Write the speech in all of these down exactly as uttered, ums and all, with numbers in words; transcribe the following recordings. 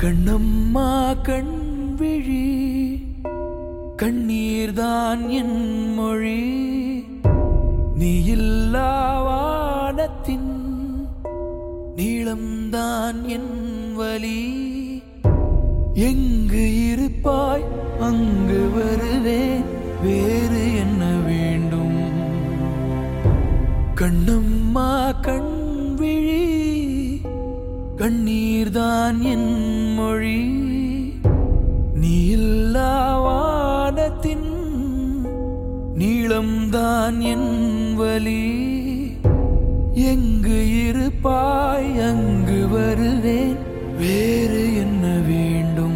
கண்ணம்மா கண்விழி கண்ணீர்தான் என் மொழி நீ இல்லா வானத்தின் நீளம்தான் என் வலி எங்கு இருப்பாய் அங்கு வருவேன் வேறு என்ன வேண்டும் கண்ணம்மா கண்விழி கண்ணீர்தான் என் மொழி நீ இல்லா வானத்தின் நீளம்தான் என் வலி எங்கு இருப்பாய் அங்கு வருவேன் வேறு என்ன வேண்டும்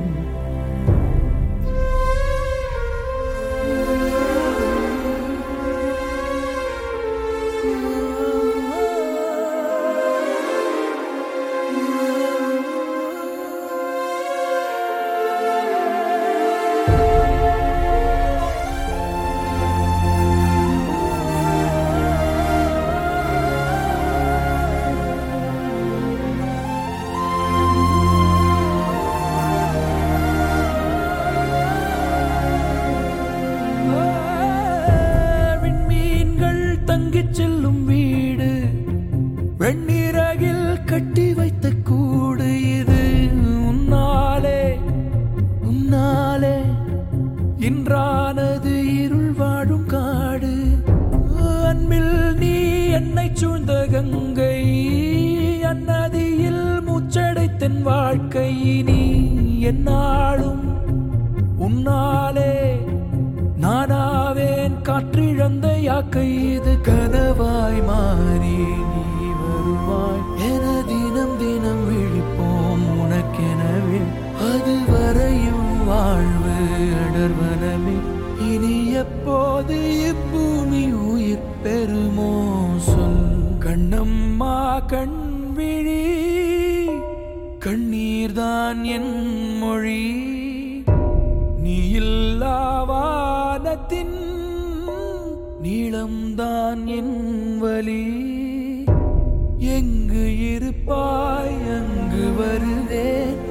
செல்லும் வீடு வெண்ணீரகில் கட்டி வைத்த கூடு இது உன்னாலே உன்னாலே இன்றானது இருள் வாழும் காடு அன்பில் நீ என்னை சூழ்ந்த கங்கை அந்நதியில் மூச்சடைத்தன் வாழ்க்கை நீ என்னாலும் உன்னாலே நானாவேன் காற்றிழந்த யாக்கை இது கனவாய் மாறி நீ வருவாய் என தினம் தினம் விழிப்போம் உனக்கெனவே அது வரையும் வாழ்வு அடர்வனமே இனி எப்போது இப்பூமி உயிர் பெறுமோ சொல் கண்ணம்மா கண்விழி கண்ணீர்தான் என் மொழி நீ இல்லா வானத்தின் நீளம்தான் என் வலி எங்கு இருப்பாய் அங்கு வருவேன்